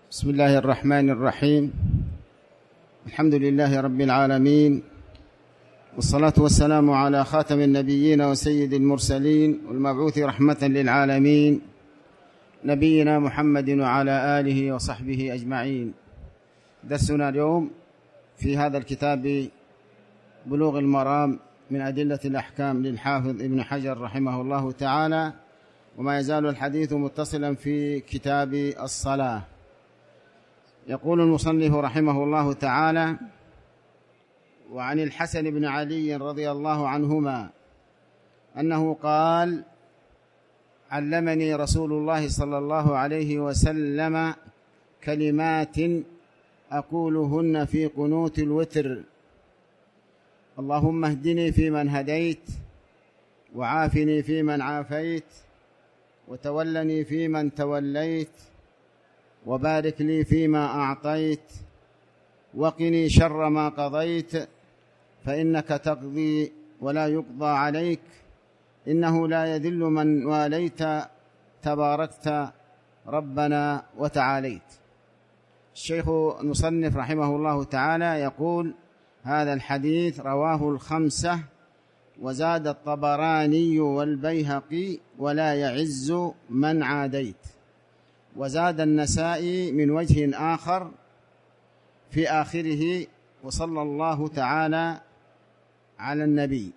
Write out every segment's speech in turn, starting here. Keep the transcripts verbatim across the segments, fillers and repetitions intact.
بسم الله الرحمن الرحيم. الحمد لله رب العالمين، والصلاة والسلام على خاتم النبيين وسيد المرسلين والمبعوث رحمة للعالمين نبينا محمد وعلى آله وصحبه أجمعين. درسنا اليوم في هذا الكتاب بلوغ المرام من أدلة الأحكام للحافظ ابن حجر رحمه الله تعالى، وما يزال الحديث متصلا في كتاب الصلاة. يقول المصنف رحمه الله تعالى: وعن الحسن بن علي رضي الله عنهما أنه قال: علمني رسول الله صلى الله عليه وسلم كلمات أقولهن في قنوت الوتر: اللهم اهدني فيمن هديت، وعافني فيمن عافيت، وتولني فيمن توليت، وبارك لي فيما أعطيت، وقني شر ما قضيت، فإنك تقضي ولا يقضى عليك، إنه لا يذل من واليت، تباركت ربنا وتعاليت. الشيخ المصنف رحمه الله تعالى يقول: هذا الحديث رواه الخمسة، وزاد الطبراني والبيهقي: ولا يعز من عاديت. وزاد النسائي من وجه آخر في آخره: وصلى الله تعالى على النبي.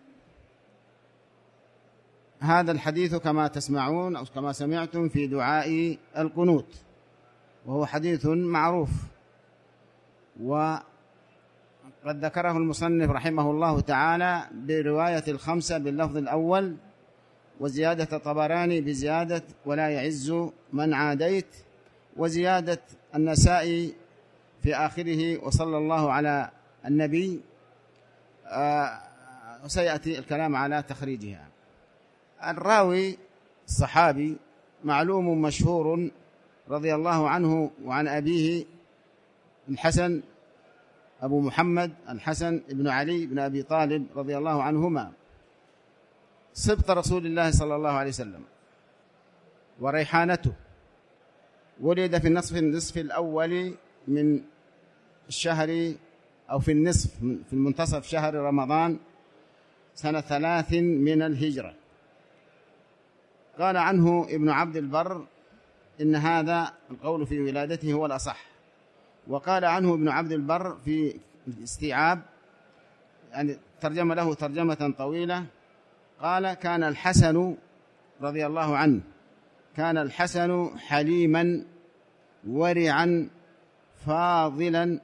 هذا الحديث كما تسمعون أو كما سمعتم في دعاء القنوت، وهو حديث معروف، وقد ذكره المصنف رحمه الله تعالى برواية الخمسة باللفظ الأول، وزيادة الطبراني بزيادة ولا يعز من عاديت، وزيادة النسائي في آخره وصلى الله على النبي. آه وسيأتي الكلام على تخريجها. الراوي الصحابي معلوم مشهور رضي الله عنه وعن أبيه الحسن أبو محمد الحسن بن علي بن أبي طالب رضي الله عنهما، سبط رسول الله صلى الله عليه وسلم وريحانته. ولد في النصف النصف الأول من الشهر، أو في النصف في المنتصف شهر رمضان سنة ثلاث من الهجرة. قال عنه ابن عبد البر إن هذا القول في ولادته هو الأصح. وقال عنه ابن عبد البر في الاستيعاب، يعني ترجم له ترجمة طويلة، قال: كان الحسن رضي الله عنه كان الحسن حليما ورعا فاضلا،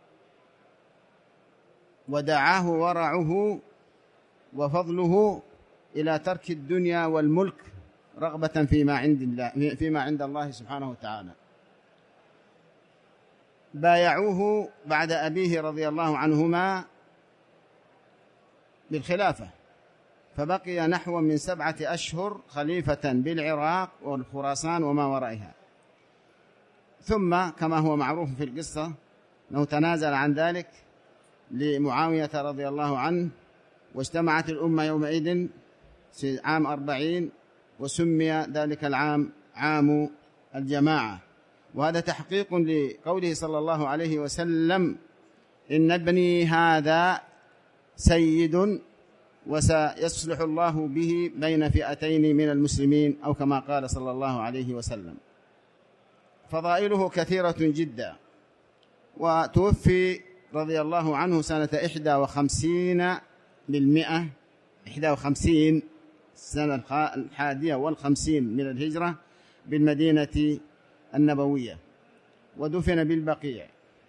ودعاه ورعه وفضله إلى ترك الدنيا والملك رغبة فيما عند الله فيما عند الله سبحانه وتعالى. بايعوه بعد أبيه رضي الله عنهما بالخلافة، فبقي نحو من سبعة أشهر خليفة بالعراق والخراسان وما ورائها. ثم كما هو معروف في القصة أنه تنازل عن ذلك لمعاوية رضي الله عنه، واجتمعت الأمة يومئذ في عام أربعين، وسمي ذلك العام عام الجماعة. وهذا تحقيق لقوله صلى الله عليه وسلم: إن ابني هذا سيد وسيصلح الله به بين فئتين من المسلمين، أو كما قال صلى الله عليه وسلم. فضائله كثيرة جدا. وتوفي رضي الله عنه سنة إحدى وخمسين للمئة، إحدى وخمسين السنة الحادية والخمسين من الهجرة بالمدينة النبوية، ودفن بالبقيع.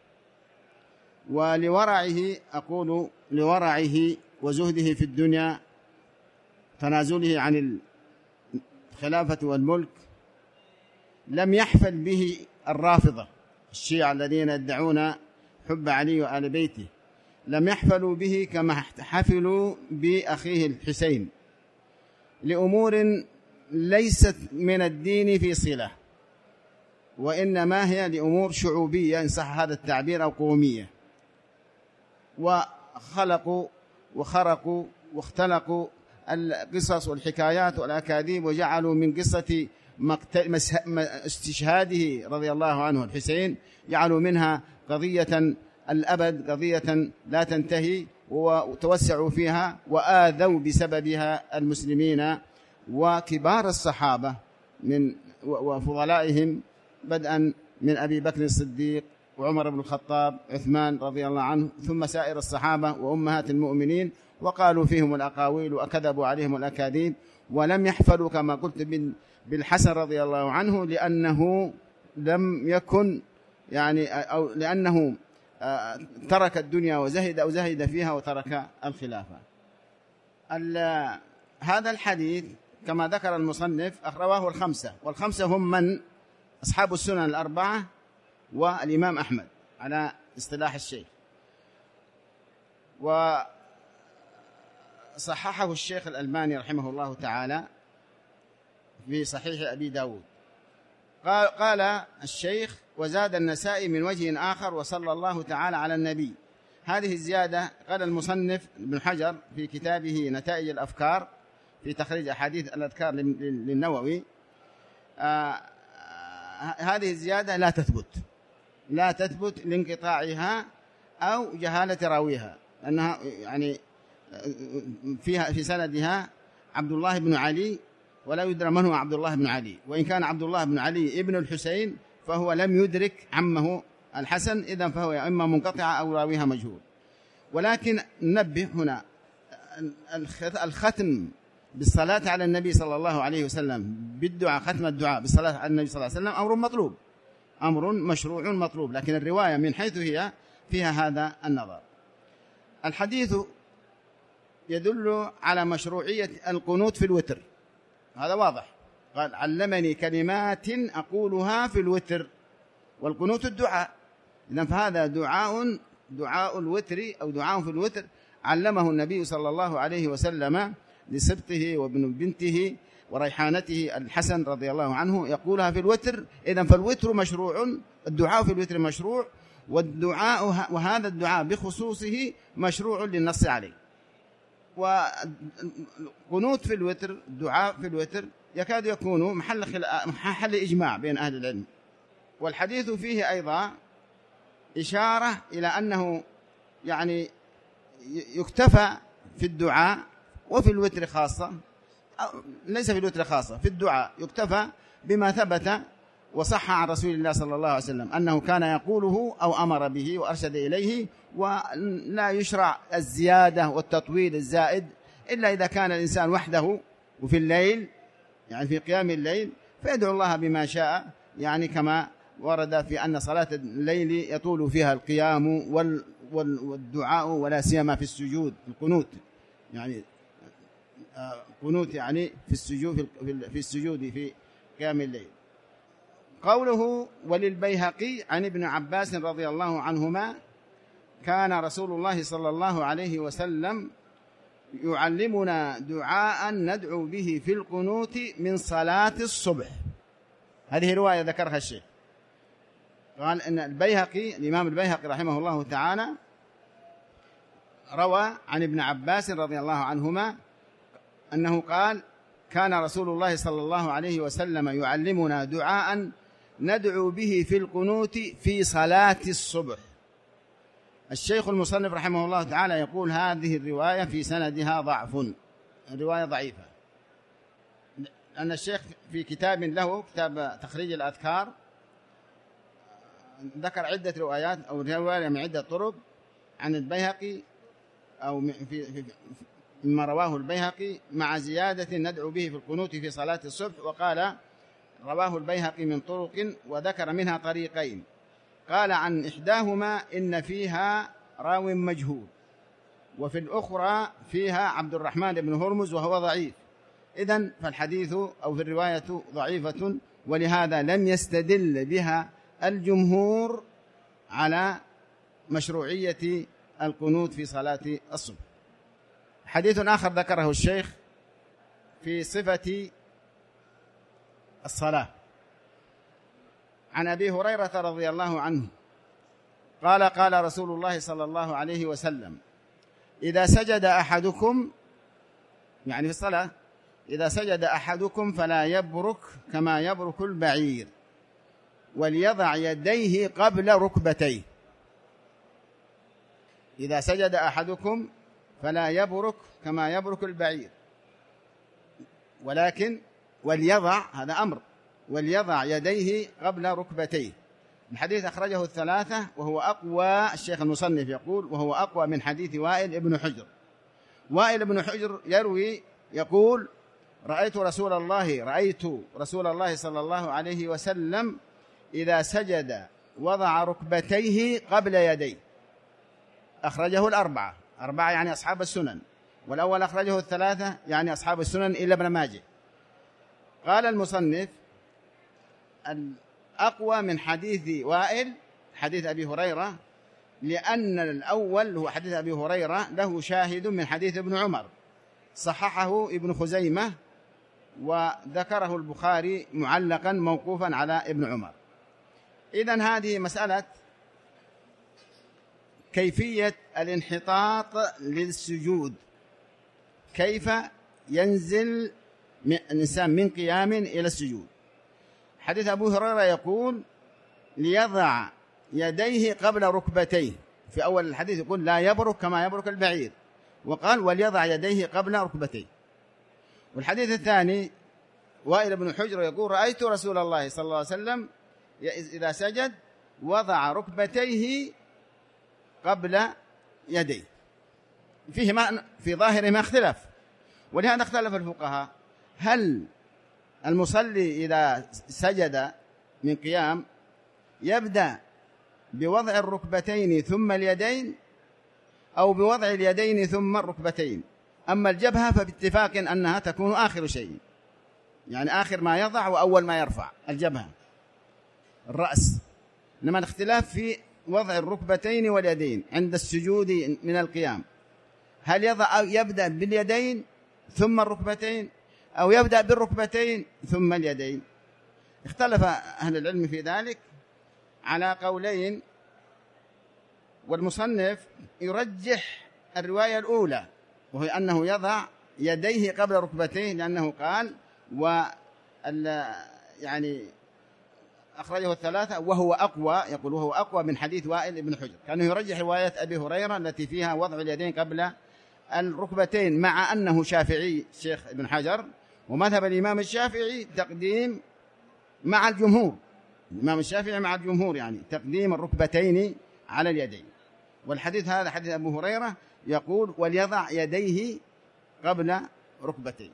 ولورعه، أقول لورعه وزهده في الدنيا، تنازله عن الخلافة والملك، لم يحفل به الرافضة الشيعة الذين يدعون حب علي وآل بيته، لم يحفلوا به كما حفلوا بأخيه الحسين، لأمور ليست من الدين في صلة، وإنما هي لأمور شعوبية إن صح هذا التعبير، أو قومية. وخلقوا وخرقوا واختلقوا القصص والحكايات والأكاذيب، وجعلوا من قصة استشهاده رضي الله عنه الحسين جعلوا منها قضية الأبد، قضية لا تنتهي، وتوسعوا فيها وآذوا بسببها المسلمين وكبار الصحابة من وفضلائهم، بدءا من أبي بكر الصديق وعمر بن الخطاب عثمان رضي الله عنه، ثم سائر الصحابة وأمهات المؤمنين، وقالوا فيهم الأقاويل وأكذبوا عليهم الأكاذيب، ولم يحفلوا كما قلت بالحسن رضي الله عنه لأنه لم يكن يعني أو لأنه ترك الدنيا وزهد أو زهد فيها وترك الخلافة. هذا الحديث كما ذكر المصنف رواه الخمسة، والخمسة هم من أصحاب السنن الأربعة والإمام أحمد على اصطلاح الشيخ، وصححه الشيخ الألباني رحمه الله تعالى في صحيح أبي داود. قال, قال الشيخ: وزاد النسائي من وجه آخر وصلى الله تعالى على النبي. هذه الزيادة قال المصنف ابن حجر في كتابه نتائج الأفكار في تخريج أحاديث الأذكار للنووي، آه هذه الزيادة لا تثبت لا تثبت لانقطاعها أو جهالة راويها، لأنها يعني فيها في سندها عبد الله بن علي ولا يدرى من هو عبد الله بن علي، وإن كان عبد الله بن علي ابن الحسين فهو لم يدرك عمه الحسن، إذن فهو إما منقطع أو راويها مجهول. ولكن ننبه هنا الختم بالصلاة على النبي صلى الله عليه وسلم بالدعاء، ختم الدعاء بالصلاة على النبي صلى الله عليه وسلم أمر مطلوب، أمر مشروع مطلوب، لكن الرواية من حيث هي فيها هذا النظر. الحديث يدل على مشروعية القنوت في الوتر، هذا واضح. قال: علمني كلمات أقولها في الوتر، والقنوت الدعاء، إذن فهذا دعاء دعاء الوتر أو دعاء في الوتر علمه النبي صلى الله عليه وسلم لسبطه وابن بنته وريحانته الحسن رضي الله عنه يقولها في الوتر. إذن فالوتر مشروع، الدعاء في الوتر مشروع، والدعاء وهذا الدعاء بخصوصه مشروع للنص عليه. وقنوت في الوتر، الدعاء في الوتر يكاد يكون محل خل... محل إجماع بين أهل العلم. والحديث فيه أيضا إشارة إلى أنه يعني يكتفى في الدعاء وفي الوتر خاصة، ليس في الوتر خاصة، في الدعاء يكتفى بما ثبت وصح عن رسول الله صلى الله عليه وسلم أنه كان يقوله أو أمر به وأرشد إليه، ولا يشرع الزيادة والتطويل الزائد إلا إذا كان الإنسان وحده وفي الليل، يعني في قيام الليل، فيدعو الله بما شاء، يعني كما ورد في أن صلاة الليل يطول فيها القيام والدعاء، ولا سيما في السجود، القنوت يعني قنوت يعني في السجود في السجود في قيام الليل. قوله: وللبيهقي عن ابن عباس رضي الله عنهما كان رسول الله صلى الله عليه وسلم يعلمنا دعاء ندعو به في القنوت من صلاة الصبح. هذه رواية ذكرها الشيخ. قال إن البيهقي الإمام البيهقي رحمه الله تعالى روى عن ابن عباس رضي الله عنهما أنه قال: كان رسول الله صلى الله عليه وسلم يعلمنا دعاء ندعو به في القنوت في صلاة الصبح. الشيخ المصنف رحمه الله تعالى يقول: هذه الرواية في سندها ضعف، الرواية ضعيفة، أن الشيخ في كتاب له كتاب تخريج الأذكار ذكر عدة روايات أو رواية من عدة طرق عن البيهقي أو في مما رواه البيهقي مع زيادة ندعو به في القنوت في صلاة الصبح. وقال: رواه البيهقي من طرق وذكر منها طريقين، قال عن إحداهما إن فيها راو مجهول، وفي الأخرى فيها عبد الرحمن بن هرمز وهو ضعيف. إذن فالحديث أو في الرواية ضعيفة، ولهذا لم يستدل بها الجمهور على مشروعية القنوت في صلاة الصبح. حديث آخر ذكره الشيخ في صفة الصلاة عن أبي هريرة رضي الله عنه قال: قال رسول الله صلى الله عليه وسلم: إذا سجد أحدكم، يعني في الصلاة، إذا سجد أحدكم فلا يبرك كما يبرك البعير وليضع يديه قبل ركبتيه. إذا سجد أحدكم فلا يبرك كما يبرك البعير، ولكن وليضع، هذا أمر، وليضع يديه قبل ركبتيه. الحديث أخرجه الثلاثة وهو أقوى، الشيخ المصنف يقول وهو أقوى من حديث وائل ابن حجر. وائل ابن حجر يروي يقول رأيت رسول الله رأيت رسول الله صلى الله عليه وسلم إذا سجد وضع ركبتيه قبل يديه. أخرجه الأربعة، أربعة يعني أصحاب السنن، والأول أخرجه الثلاثة يعني أصحاب السنن إلا ابن ماجه. قال المصنف الأقوى من حديث وائل حديث أبي هريرة، لأن الأول هو حديث أبي هريرة له شاهد من حديث ابن عمر صححه ابن خزيمة وذكره البخاري معلقا موقوفا على ابن عمر. إذن هذه مسألة كيفية الانحطاط للسجود، كيف ينزل الإنسان من قيام إلى السجود. حديث أبو هريرة يقول ليضع يديه قبل ركبتيه، في أول الحديث يقول لا يبرك كما يبرك البعير، وقال وليضع يديه قبل ركبتيه. والحديث الثاني وائل بن حجر يقول رأيت رسول الله صلى الله عليه وسلم إذا سجد وضع ركبتيه قبل يديه، فيه ما في ظاهره ما اختلف، ولهذا اختلف الفقهاء هل المصلي إذا سجد من قيام يبدأ بوضع الركبتين ثم اليدين أو بوضع اليدين ثم الركبتين. أما الجبهة فباتفاق أنها تكون آخر شيء، يعني آخر ما يضع وأول ما يرفع الجبهة الرأس، إنما الاختلاف في وضع الركبتين واليدين عند السجود من القيام، هل يضع أو يبدأ باليدين ثم الركبتين أو يبدأ بالركبتين ثم اليدين. اختلف أهل العلم في ذلك على قولين، والمصنف يرجح الرواية الأولى وهي أنه يضع يديه قبل ركبتيه، لأنه قال و يعني أخرجه الثلاثة وهو أقوى، يقول وهو أقوى من حديث وائل بن حجر. كانه يرجح رواية أبي هريرة التي فيها وضع اليدين قبل الركبتين، مع أنه شافعي الشيخ ابن حجر، ومذهب الإمام الشافعي تقديم مع الجمهور، الإمام الشافعي مع الجمهور يعني تقديم الركبتين على اليدين. والحديث هذا حديث أبو هريرة يقول وليضع يديه قبل ركبتين.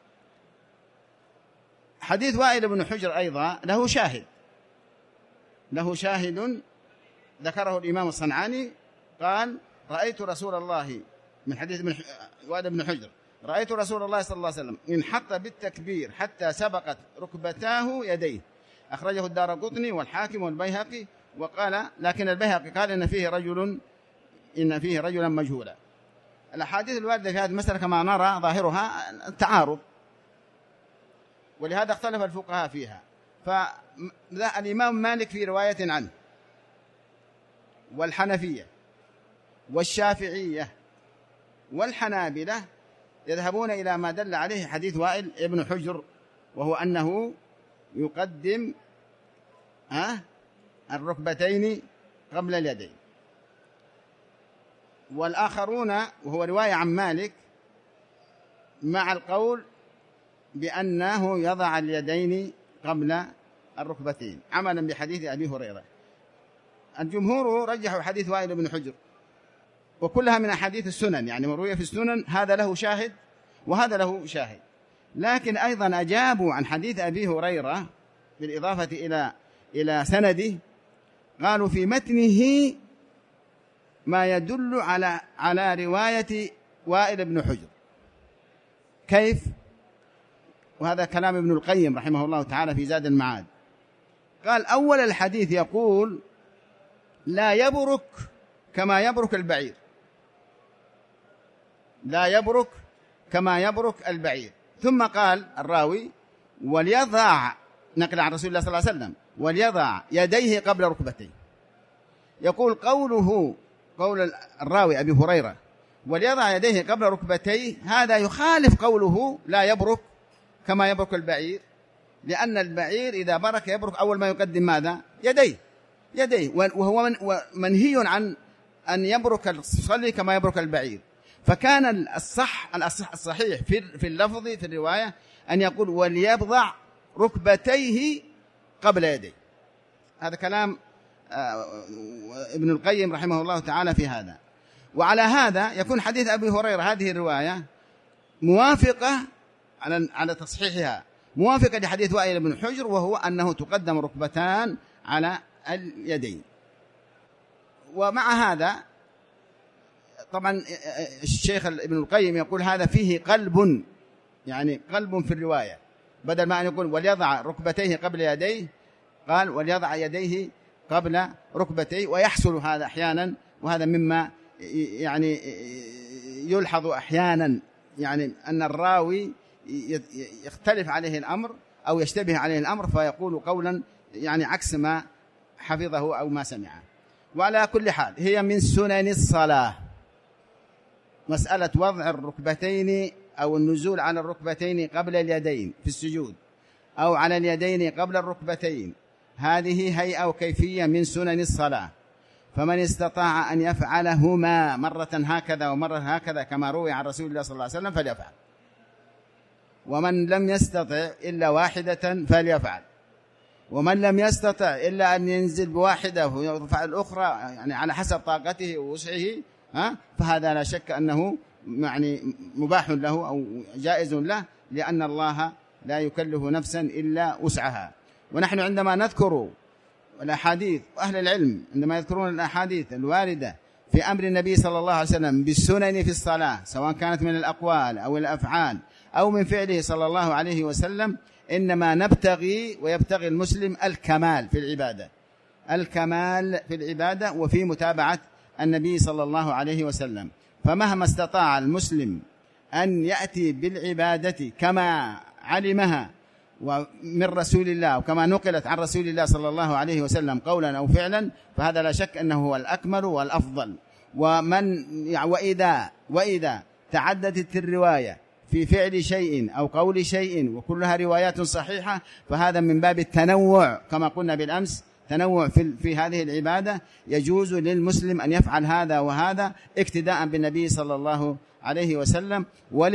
حديث وائل بن حجر أيضا له شاهد، له شاهد ذكره الإمام الصنعاني، قال رأيت رسول الله من حديث من وائل بن حجر رأيت رسول الله صلى الله عليه وسلم انحط بالتكبير حتى سبقت ركبتاه يديه. أخرجه الدارقطني والحاكم والبيهقي، وقال لكن البيهقي قال إن فيه رجل إن فيه رجلا مجهولا. الأحاديث الواردة في هذه المسألة كما نرى ظاهرها التعارض، ولهذا اختلف الفقهاء فيها. فالإمام مالك في رواية عنه، والحنفية والشافعية والحنابلة يذهبون إلى ما دل عليه حديث وائل ابن حجر، وهو أنه يقدم الركبتين قبل اليدين. والآخرون وهو رواية عن مالك مع القول بأنه يضع اليدين قبل الركبتين عملا بحديث أبي هريرة. الجمهور رجحوا حديث وائل بن حجر، وكلها من أحاديث السنن، يعني مروية في السنن، هذا له شاهد وهذا له شاهد. لكن أيضا أجابوا عن حديث أبي هريرة بالإضافة إلى إلى سنده، قالوا في متنه ما يدل على على رواية وائل بن حجر. كيف؟ وهذا كلام ابن القيم رحمه الله تعالى في زاد المعاد. قال أول الحديث يقول لا يبرك كما يبرك البعير، لا يبرك كما يبرك البعير. ثم قال الراوي وليضع، نقل عن رسول الله صلى الله عليه وسلم، وليضع يديه قبل ركبتيه. يقول قوله قول الراوي أبي هريرة وليضع يديه قبل ركبتيه، هذا يخالف قوله لا يبرك كما يبرك البعير، لأن البعير إذا برك يبرك أول ما يقدم ماذا؟ يديه يديه وهو منهي عن أن يبرك المصلي كما يبرك البعير. فكان الصح الصحيح في اللفظ في الرواية أن يقول وليبضع ركبتيه قبل يديه. هذا كلام ابن القيم رحمه الله تعالى في هذا. وعلى هذا يكون حديث أبي هريرة هذه الرواية موافقة على على تصحيحها، موافقة لحديث وائل بن حجر، وهو أنه تقدم ركبتان على اليدين. ومع هذا طبعا الشيخ ابن القيم يقول هذا فيه قلب، يعني قلب في الرواية، بدل ما أن يقول وليضع ركبتيه قبل يديه قال وليضع يديه قبل ركبتيه. ويحصل هذا أحيانا، وهذا مما يعني يلحظ أحيانا، يعني أن الراوي يختلف عليه الأمر أو يشتبه عليه الأمر فيقول قولا يعني عكس ما حفظه أو ما سمعه. وعلى كل حال هي من سنن الصلاة مسألة وضع الركبتين أو النزول على الركبتين قبل اليدين في السجود، أو على اليدين قبل الركبتين، هذه هيئة وكيفية من سنن الصلاة. فمن استطاع أن يفعلهما مرة هكذا ومرة هكذا كما روي عن رسول الله صلى الله عليه وسلم فليفعل، ومن لم يستطع إلا واحدة فليفعل، ومن لم يستطع إلا أن ينزل بواحدة ويرفع الأخرى يعني على حسب طاقته ووسعه ها فهذا لا شك أنه يعني مباح له أو جائز له، لأن الله لا يكلف نفسا إلا وسعها. ونحن عندما نذكر الأحاديث، وأهل العلم عندما يذكرون الأحاديث الواردة في أمر النبي صلى الله عليه وسلم بالسنن في الصلاة، سواء كانت من الأقوال أو الأفعال أو من فعله صلى الله عليه وسلم، إنما نبتغي ويبتغي المسلم الكمال في العبادة، الكمال في العبادة وفي متابعة النبي صلى الله عليه وسلم. فمهما استطاع المسلم أن يأتي بالعبادة كما علمها ومن رسول الله وكما نقلت عن رسول الله صلى الله عليه وسلم قولا أو فعلا، فهذا لا شك أنه هو الأكمل والأفضل. ومن وإذا وإذا تعددت الرواية في فعل شيء أو قول شيء وكلها روايات صحيحة، فهذا من باب التنوع كما قلنا بالأمس، تنوع في, في هذه العبادة. يجوز للمسلم أن يفعل هذا وهذا اقتداء بالنبي صلى الله عليه وسلم،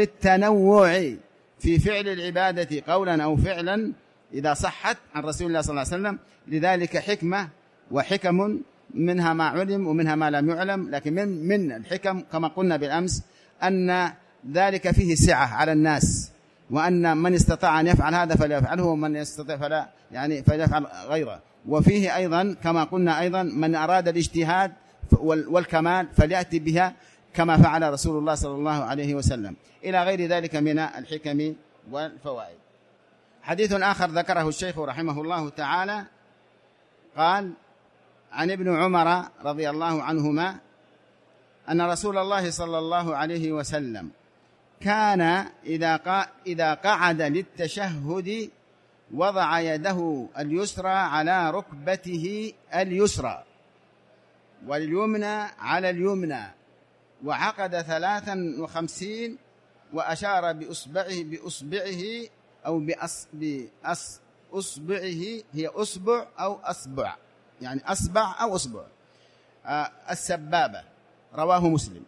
وللتنوع في فعل العبادة قولا أو فعلا إذا صحت عن رسول الله صلى الله عليه وسلم. لذلك حكمة وحكم، منها ما علم ومنها ما لم يعلم، لكن من, من الحكم كما قلنا بالأمس أن ذلك فيه سعة على الناس، وأن من استطاع أن يفعل هذا فليفعله، ومن يستطيع فلا يعني فليفعل غيره. وفيه أيضا كما قلنا أيضا من أراد الاجتهاد والكمال فليأتي بها كما فعل رسول الله صلى الله عليه وسلم، إلى غير ذلك من الحكم والفوائد. حديث آخر ذكره الشيخ رحمه الله تعالى قال عن ابن عمر رضي الله عنهما أن رسول الله صلى الله عليه وسلم كان إذا إذا قعد للتشهد وضع يده اليسرى على ركبته اليسرى واليمنى على اليمنى، وعقد ثلاثا وخمسين، وأشار بأصبعه بأصبعه أو بأص بأصبعه، هي أصبع أو أصبع، يعني أصبع أو أصبع، آه السبابة. رواه مسلم.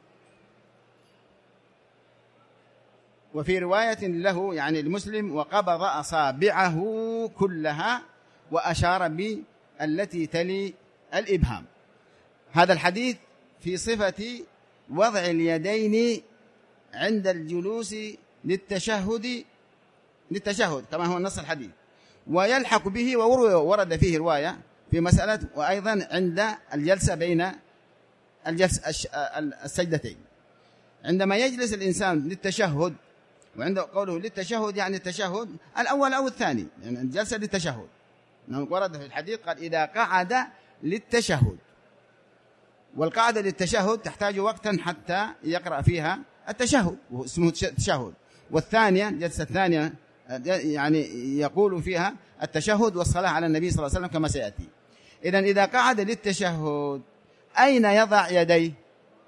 وفي رواية له يعني المسلم وقبض أصابعه كلها وأشار بالتي تلي الإبهام. هذا الحديث في صفة وضع اليدين عند الجلوس للتشهد للتشهد كما هو النص الحديث، ويلحق به وورد فيه رواية في مسألة وأيضا عند الجلسة بين الجلسة السجدتين، عندما يجلس الإنسان للتشهد. وعند قوله للتشهد يعني التشهد الأول أو الثاني، يعني الجلسة للتشهد. ورد في الحديث قال إذا قعد للتشهد، والقعدة للتشهد تحتاج وقتا حتى يقرأ فيها التشهد واسمه التشهد. والثانية الجلسة الثانية يعني يقول فيها التشهد والصلاة على النبي صلى الله عليه وسلم كما سيأتي. إذن إذا قعد للتشهد أين يضع يديه؟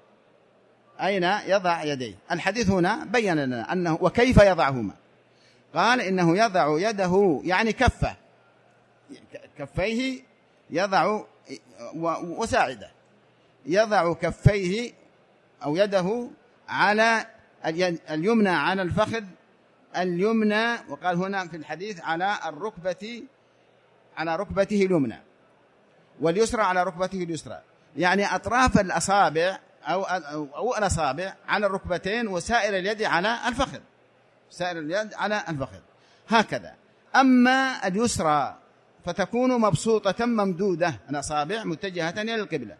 أين يضع يديه؟ الحديث هنا بين لنا أنه وكيف يضعهما. قال إنه يضع يده يعني كفه كفيه يضع وساعده يضع كفيه أو يده على اليمنى على الفخذ اليمنى، وقال هنا في الحديث على الركبة على ركبته اليمنى، واليسرى على ركبته اليسرى، يعني أطراف الأصابع أو, أو, أو الأصابع على الركبتين، وسائر اليد على الفخذ سائر اليد على الفخذ هكذا. أما اليسرى فتكون مبسوطة ممدودة الأصابع متجهة إلى القبلة.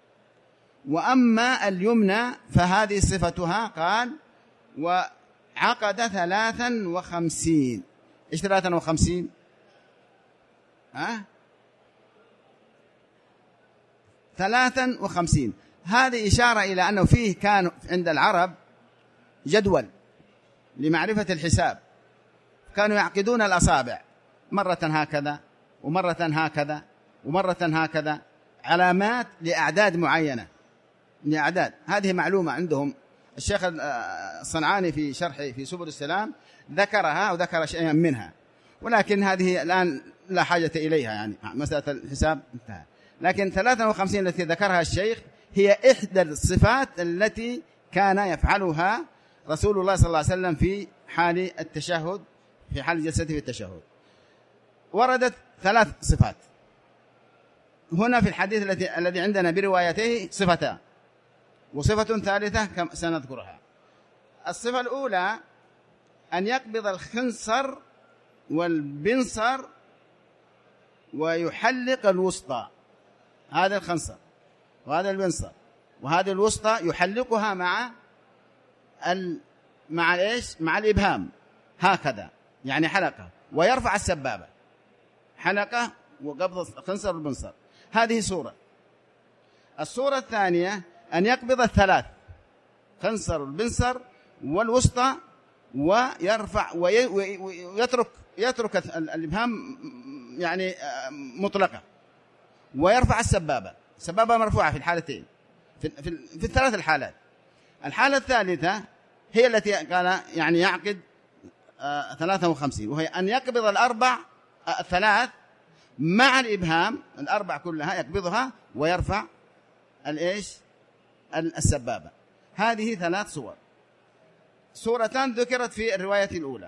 وأما اليمنى فهذه صفتها قال وعقد ثلاثا وخمسين. إيش ثلاثا وخمسين؟ ها؟ ثلاثا وخمسين. هذه إشارة إلى أنه فيه كان عند العرب جدول لمعرفة الحساب، كانوا يعقدون الأصابع مرة هكذا ومرة هكذا ومرة هكذا، علامات لأعداد معينة لأعداد. هذه معلومة عندهم. الشيخ الصنعاني في شرحه في سبل السلام ذكرها وذكر شيئا منها، ولكن هذه الآن لا حاجة إليها، يعني مسألة الحساب انتهى. لكن ثلاثة وخمسين التي ذكرها الشيخ هي إحدى الصفات التي كان يفعلها رسول الله صلى الله عليه وسلم في حال التشهد، في حال جلسته في التشهد. وردت ثلاث صفات هنا في الحديث الذي الذي عندنا بروايته، صفتان وصفة ثالثة كما سنذكرها. الصفة الأولى أن يقبض الخنصر والبنصر ويحلق الوسطى. هذا الخنصر وهذا البنصر وهذه الوسطى يحلقها مع ال... مع ايش؟ مع الإبهام هكذا، يعني حلقة، ويرفع السبابة، حلقة وقبض الخنصر والبنصر. هذه صورة. الصورة الثانية أن يقبض الثلاث، خنصر والبنصر والوسطى، ويرفع ويترك يترك الإبهام يعني مطلقة، ويرفع السبابة، السبابة مرفوعة في الحالتين، في, في, في الثلاث الحالات. الحالة الثالثة هي التي قال يعني يعقد آه ثلاثة وخمسين، وهي أن يقبض الأربع آه الثلاث مع الإبهام، الأربع كلها يقبضها ويرفع الإيش؟ السبابة. هذه ثلاث صور. صورتان ذكرت في الرواية الأولى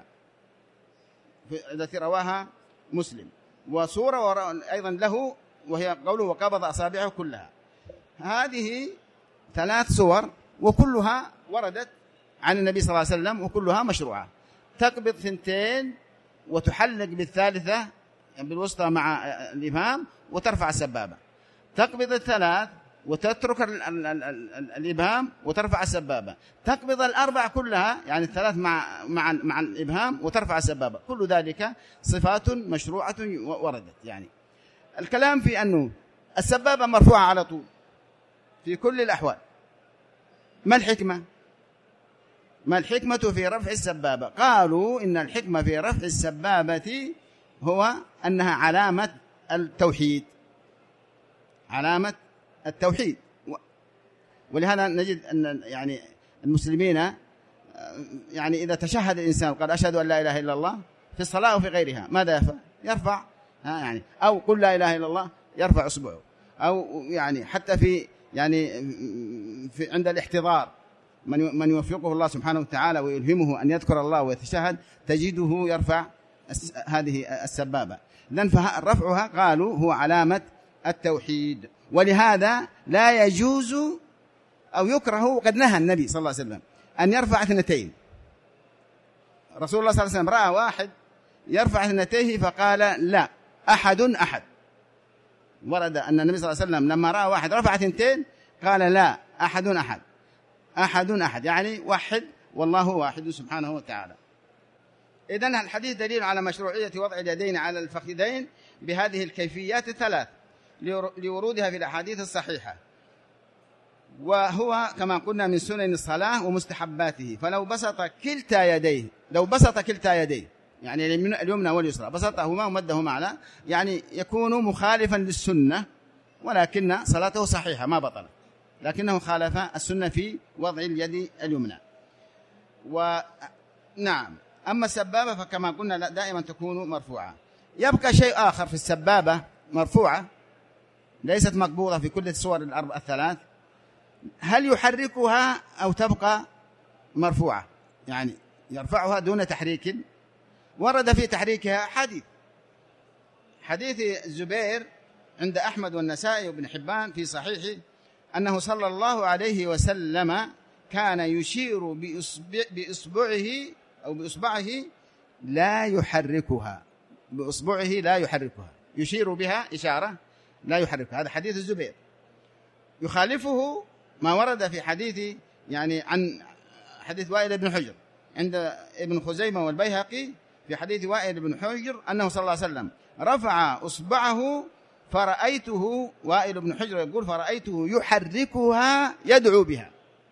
التي رواها مسلم، وصورة أيضا له وهي قوله وقبض أصابعه كلها. هذه ثلاث صور وكلها وردت عن النبي صلى الله عليه وسلم، وكلها مشروعة. تقبض ثنتين وتحلق بالثالثة بالوسطى مع الإبهام وترفع السبابة. تقبض الثلاث وتترك الإبهام وترفع السبابة. تقبض الأربع كلها، يعني الثلاث مع مع مع الإبهام وترفع السبابة. كل ذلك صفات مشروعة وردت. يعني الكلام في أنه السبابة مرفوعة على طول في كل الأحوال. ما الحكمة؟ ما الحكمة في رفع السبابة؟ قالوا إن الحكمة في رفع السبابة هو أنها علامة التوحيد، علامة التوحيد. ولهذا نجد أن يعني المسلمين يعني إذا تشهد الإنسان قال أشهد أن لا إله إلا الله في الصلاة وفي غيرها، ماذا يفعل؟ يرفع يعني، أو قل لا إله إلا الله يرفع أصبعه، أو يعني حتى في يعني في عند الاحتضار من من يوفقه الله سبحانه وتعالى ويلهمه أن يذكر الله ويتشهد تجده يرفع هذه السبابة. لأن رفعها قالوا هو علامة التوحيد. ولهذا لا يجوز أو يكره، وقد نهى النبي صلى الله عليه وسلم أن يرفع اثنتين. رسول الله صلى الله عليه وسلم رأى واحد يرفع اثنتيه فقال لا، أحد أحد. ورد أن النبي صلى الله عليه وسلم لما رأى واحد رفع اثنتين قال لا، أحد أحد، أحد أحد، يعني واحد والله واحد سبحانه وتعالى. إذن الحديث دليل على مشروعية وضع اليدين على الفخذين بهذه الكيفيات الثلاث لورودها في الأحاديث الصحيحة، وهو كما قلنا من سنن الصلاة ومستحباته. فلو بسط كلتا يديه، لو بسط كلتا يديه يعني اليمنى واليسرى بسطهما ومدهما على، يعني يكون مخالفا للسنة، ولكن صلاته صحيحة ما بطلت، لكنه خالف السنة في وضع اليد اليمنى. ونعم أما السبابة فكما قلنا دائما تكون مرفوعة. يبقى شيء آخر في السبابة مرفوعة ليست مقبوضة في كل الصور الأربع الثلاث، هل يحركها أو تبقى مرفوعة؟ يعني يرفعها دون تحريك. ورد في تحريكها حديث حديث الزبير عند أحمد والنسائي وابن حبان في صحيحه أنه صلى الله عليه وسلم كان يشير بإصبع بإصبعه أو بإصبعه لا يحركها، بإصبعه لا يحركها، يشير بها إشارة لا يحركها. هذا حديث الزبير. يخالفه ما ورد في حديث يعني عن حديث وائل بن حجر عند ابن خزيمة والبيهقي في حديث وائل بن حجر أنه صلى الله عليه وسلم رفع أصبعه فرأيته، وائل بن حجر يقول فرأيته يحركها يدعو بها.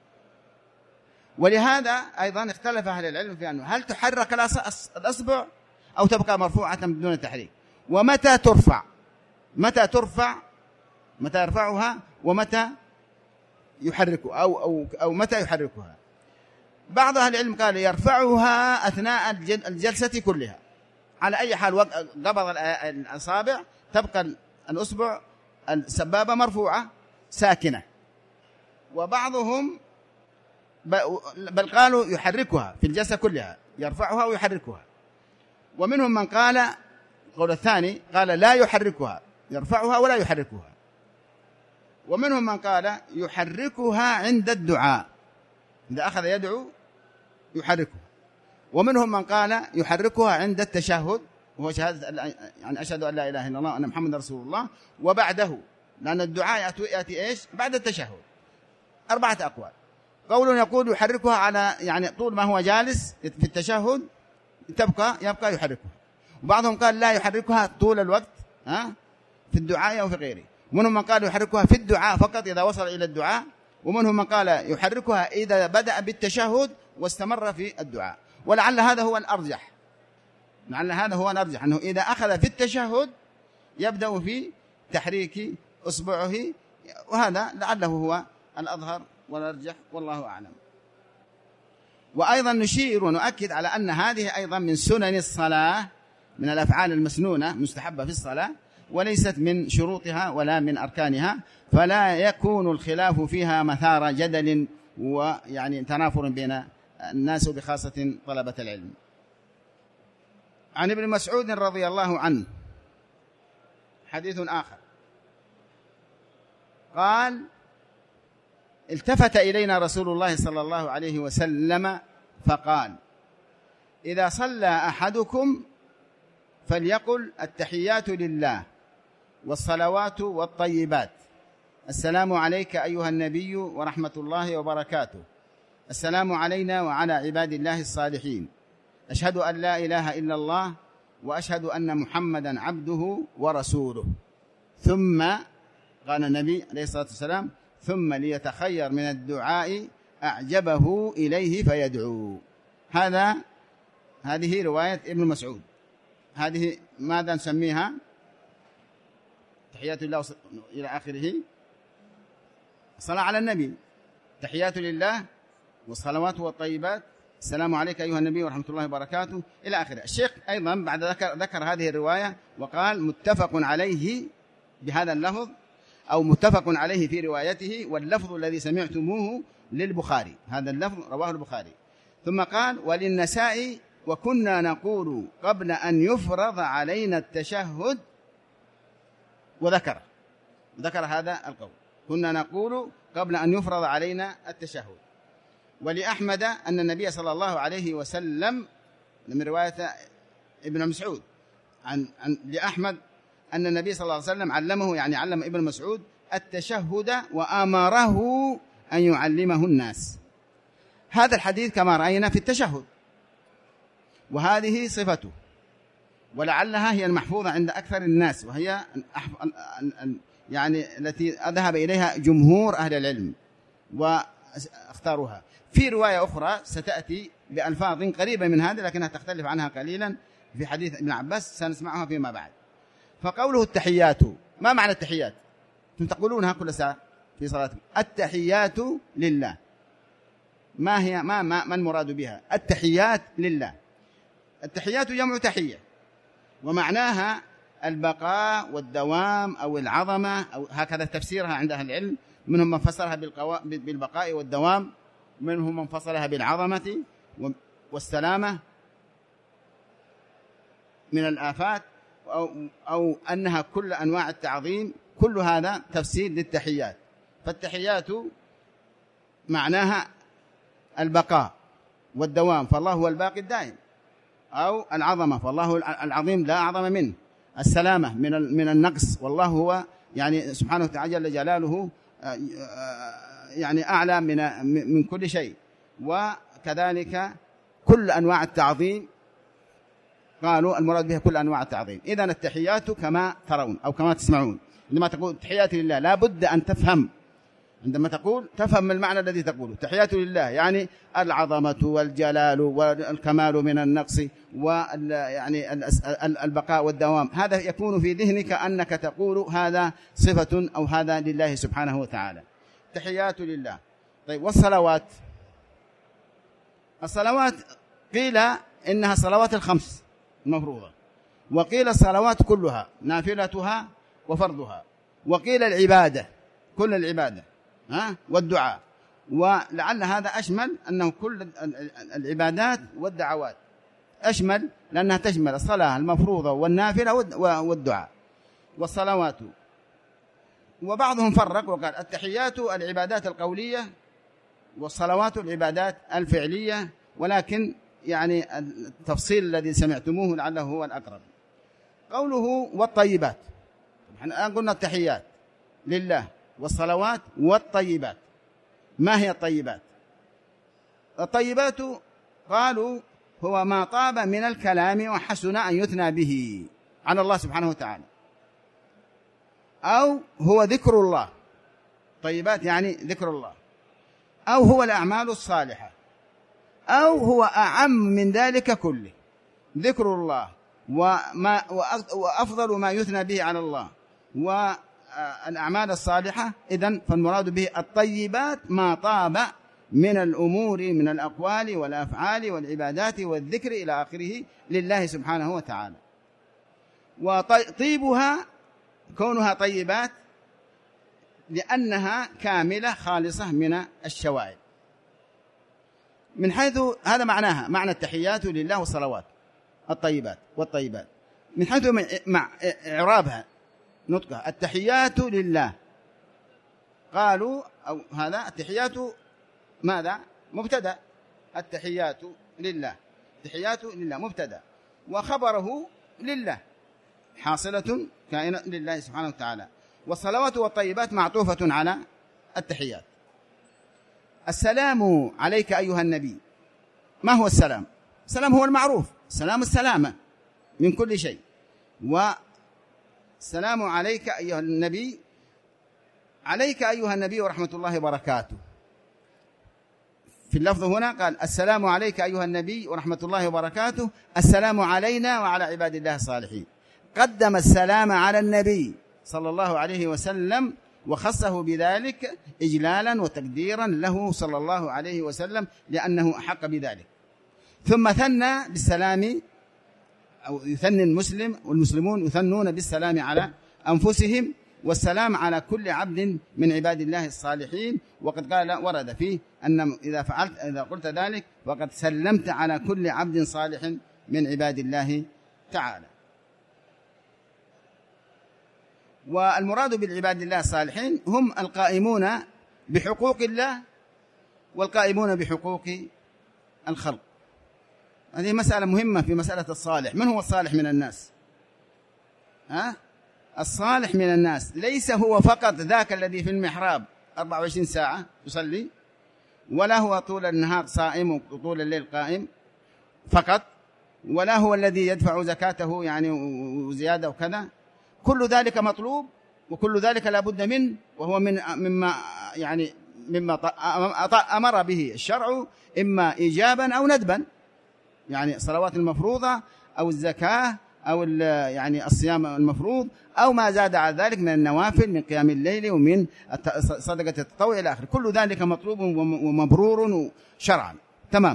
ولهذا أيضا اختلف أهل العلم في أنه هل تحرك الأصبع أو تبقى مرفوعة بدون تحريك، ومتى ترفع، متى ترفع، متى يرفعها ومتى يحركها أو, أو, أو متى يحركها. بعض أهل العلم قال يرفعها أثناء الجلسة كلها على أي حال، قبض الأصابع تبقى الأصبع السبابة مرفوعة ساكنة. وبعضهم بل قالوا يحركها في الجلسة كلها، يرفعها ويحركها. ومنهم من قال قول الثاني قال لا يحركها، يرفعها ولا يحركها. ومنهم من قال يحركها عند الدعاء، إذا أخذ يدعو يحركها. ومنهم من قال يحركها عند التشهد وهو شهادة يعني أشهد أن لا إله إلا الله وأن محمد رسول الله، وبعده، لأن الدعاء يأتي إيش بعد التشهد. أربعة أقوال. قول يقول يحركها على يعني طول ما هو جالس في التشهد تبقى يبقى يحركها. وبعضهم قال لا يحركها طول الوقت ها في الدعاء أو في غيره. ومنهم من قال يحركها في الدعاء فقط إذا وصل إلى الدعاء. ومنهم من قال يحركها إذا بدأ بالتشهد واستمر في الدعاء. ولعل هذا هو الأرجح، لعل هذا هو الأرجح أنه إذا أخذ في التشهد يبدأ في تحريك أصبعه، وهذا لعله هو الأظهر والأرجح والله أعلم. وأيضا نشير ونؤكد على أن هذه أيضا من سنن الصلاة، من الأفعال المسنونة مستحبة في الصلاة، وليست من شروطها ولا من أركانها، فلا يكون الخلاف فيها مثار جدل ويعني تنافر بين الناس وبخاصة طلبة العلم. عن ابن مسعود رضي الله عنه حديث آخر قال التفت إلينا رسول الله صلى الله عليه وسلم فقال إذا صلى أحدكم فليقل التحيات لله والصلوات والطيبات، السلام عليك أيها النبي ورحمة الله وبركاته، السلام علينا وعلى عباد الله الصالحين، أشهد أن لا إله إلا الله وأشهد أن محمدا عبده ورسوله. ثم قال النبي عليه الصلاة والسلام ثم ليتخير من الدعاء أعجبه إليه فيدعو. هذا هذه رواية ابن مسعود. هذه ماذا نسميها؟ تحيات الله إلى آخره، الصلاة على النبي، تحيات لله والصلوات والطيبات، السلام عليك أيها النبي ورحمة الله وبركاته إلى آخره. الشيخ أيضا بعد ذكر, ذكر هذه الرواية وقال متفق عليه بهذا اللفظ أو متفق عليه في روايته، واللفظ الذي سمعتموه للبخاري، هذا اللفظ رواه البخاري. ثم قال وللنسائي وكنا نقول قبل أن يفرض علينا التشهد، وذكر ذكر هذا القول، كنا نقول قبل أن يفرض علينا التشهد. ولأحمد أن النبي صلى الله عليه وسلم من رواية ابن مسعود عن, عن لأحمد أن النبي صلى الله عليه وسلم علمه، يعني علم ابن مسعود التشهد وأمره أن يعلمه الناس. هذا الحديث كما رأينا في التشهد، وهذه صفته، ولعلها هي المحفوظة عند أكثر الناس، وهي يعني التي أذهب إليها جمهور أهل العلم واختاروها. في رواية أخرى ستأتي بألفاظ قريبة من هذه لكنها تختلف عنها قليلا في حديث ابن عباس سنسمعها فيما بعد. فقوله التحيات، ما معنى التحيات؟ أنتم تقولونها كل ساعة في صلاتكم، التحيات لله، ما هي ما, ما, ما المراد بها؟ التحيات لله التحيات جمع تحية، ومعناها البقاء والدوام أو العظمة، أو هكذا تفسيرها عند أهل العلم. منهم من فسرها بالبقاء والدوام، منهم من فسرها بالعظمة والسلامة من الآفات، أو, أو أنها كل أنواع التعظيم. كل هذا تفسير للتحيات. فالتحيات معناها البقاء والدوام، فالله هو الباقي الدائم، أو العظمة، فالله العظيم لا أعظم منه. السلامة من من النقص، والله هو يعني سبحانه وتعالى جل جلاله يعني أعلى من من كل شيء. وكذلك كل أنواع التعظيم، قالوا المراد بها كل أنواع التعظيم. إذن التحيات كما ترون أو كما تسمعون. عندما تقول تحيات لله لا بد أن تفهم، عندما تقول تفهم المعنى الذي تقوله. تحيات لله يعني العظمة والجلال والكمال من النقص، ويعني البقاء والدوام. هذا يكون في ذهنك أنك تقول هذا صفة أو هذا لله سبحانه وتعالى. تحيات لله. طيب، والصلوات؟ الصلوات قيل إنها صلوات الخمس المفروضة، وقيل الصلوات كلها نافلتها وفرضها، وقيل العبادة كل العبادة ها والدعاء. ولعل هذا أشمل، أنه كل العبادات والدعوات أشمل، لأنها تشمل الصلاة المفروضة والنافلة والدعاء والصلوات. وبعضهم فرق وقال التحيات العبادات القولية، والصلوات العبادات الفعلية، ولكن يعني التفصيل الذي سمعتموه لعله هو الأقرب. قوله والطيبات، احنا الآن قلنا التحيات لله والصلوات والطيبات. ما هي الطيبات؟ الطيبات قالوا هو ما طاب من الكلام وحسن أن يثنى به على الله سبحانه وتعالى، أو هو ذكر الله. طيبات يعني ذكر الله، أو هو الأعمال الصالحة، أو هو أعم من ذلك كله، ذكر الله وما وأفضل ما يثنى به على الله والأعمال الصالحة. إذن فالمراد به الطيبات ما طاب من الأمور من الأقوال والأفعال والعبادات والذكر إلى آخره لله سبحانه وتعالى. وطيبها كونها طيبات لأنها كاملة خالصة من الشوائب. من حيث هذا معناها، معنى التحيات لله والصلوات الطيبات والطيبات. من حيث مع إعرابها نطقها التحيات لله، قالوا أو هذا التحيات ماذا؟ مبتدأ. التحيات لله، تحيات لله مبتدأ، وخبره لله حاصلة كائنة لله سبحانه وتعالى. والصلوات والطيبات معطوفة على التحيات. السلام عليك أيها النبي. ما هو السلام؟ السلام هو المعروف، سلام السلامة من كل شيء. والسلام عليك أيها النبي، عليك أيها النبي ورحمة الله وبركاته. في اللفظ هنا قال السلام عليك أيها النبي ورحمة الله وبركاته، السلام علينا وعلى عباد الله الصالحين. قدم السلام على النبي صلى الله عليه وسلم، وخصه بذلك إجلالا وتقديرا له صلى الله عليه وسلم، لأنه أحق بذلك. ثم ثنى بالسلام، أو يثني المسلم والمسلمون يثنون بالسلام على أنفسهم، والسلام على كل عبد من عباد الله الصالحين. وقد قال ورد فيه أن إذا فعلت إذا قلت ذلك وقد سلمت على كل عبد صالح من عباد الله تعالى. والمراد بالعباد الله الصالحين هم القائمون بحقوق الله والقائمون بحقوق الخلق. هذه مسألة مهمة في مسألة الصالح. من هو الصالح من الناس؟ ها؟ الصالح من الناس ليس هو فقط ذاك الذي في المحراب أربعة وعشرين ساعة يصلي، ولا هو طول النهار صائم وطول الليل قائم فقط، ولا هو الذي يدفع زكاته يعني وزيادة وكذا. كل ذلك مطلوب، وكل ذلك لا بد منه، وهو من مما يعني مما أمر به الشرع، إما إيجابا أو ندبا، يعني الصلوات المفروضة أو الزكاة أو يعني الصيام المفروض، أو ما زاد على ذلك من النوافل من قيام الليل ومن صدقة التطوع إلى آخره. كل ذلك مطلوب ومبرور شرعا. تمام.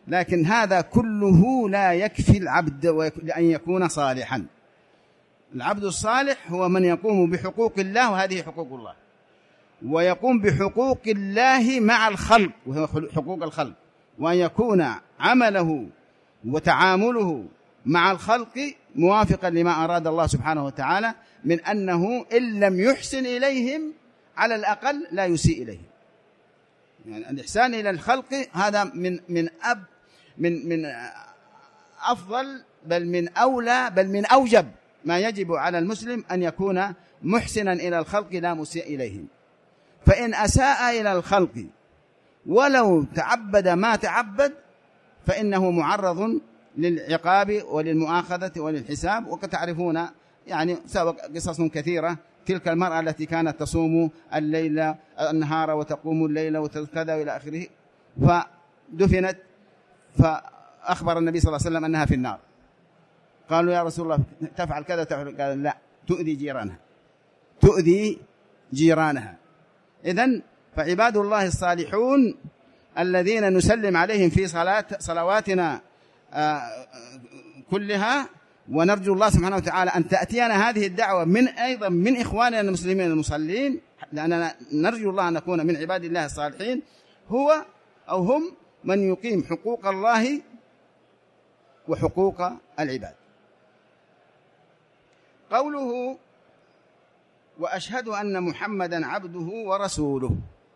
لكن هذا كله لا يكفي العبد لأن يكون صالحا. العبد الصالح هو من يقوم بحقوق الله، وهذه حقوق الله، ويقوم بحقوق الله مع الخلق، وهو حقوق الخلق، وأن يكون عمله وتعامله مع الخلق موافقا لما أراد الله سبحانه وتعالى، من أنه إن لم يحسن إليهم على الأقل لا يسيء إليهم. يعني الإحسان إلى الخلق هذا من من أب من من أفضل بل من أولى بل من أوجب ما يجب على المسلم أن يكون محسنا إلى الخلق لا مسيء إليهم. فإن أساء إلى الخلق ولو تعبد ما تعبد فإنه معرض للعقاب وللمؤاخذة وللحساب. وقد تعرفون يعني سبق قصص كثيرة، تلك المرأة التي كانت تصوم الليل النهار وتقوم الليل وكذا إلى آخره، فدفنت، فأخبر النبي صلى الله عليه وسلم أنها في النار. قالوا يا رسول الله تفعل كذا تفعل، قال لا، تؤذي جيرانها تؤذي جيرانها. إذن فعباد الله الصالحون الذين نسلم عليهم في صلاة صلواتنا كلها، ونرجو الله سبحانه وتعالى أن تأتينا هذه الدعوة من أيضا من إخواننا المسلمين المصلين، لأننا نرجو الله أن نكون من عباد الله الصالحين، هو أو هم من يقيم حقوق الله وحقوق العباد. قوله وأشهد أن محمدا عبده ورسوله،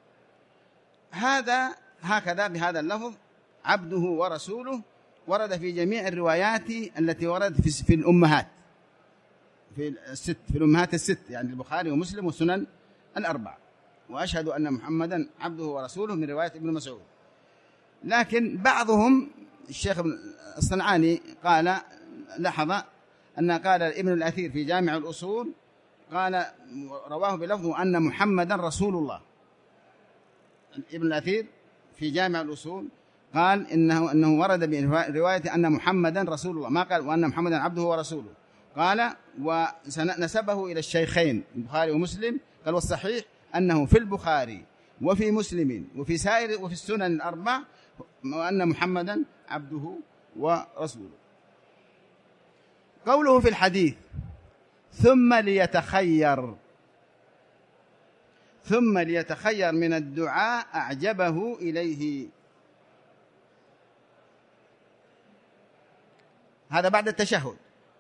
هذا هكذا بهذا اللفظ عبده ورسوله ورد في جميع الروايات التي وردت في, في الأمهات في الست في الأمهات الست، يعني البخاري ومسلم والسنن الأربع. وأشهد أن محمدا عبده ورسوله من رواية ابن مسعود. لكن بعضهم الشيخ الصنعاني قال لحظة أن قال ابن الأثير في جامع الأصول قال رواه بلفظ أن محمدا رسول الله. ابن الأثير في جامع الأصول قال إنه أنه ورد برواية أن محمدا رسول الله، ما قال وأن محمدا عبده ورسوله. قال ونسبه إلى الشيخين البخاري ومسلم، قال والصحيح أنه في البخاري وفي مسلم وفي سائر وفي السنن الأربع وأن محمدا عبده ورسوله. قوله في الحديث ثم ليتخير ثم ليتخير من الدعاء أعجبه إليه، هذا بعد التشهد.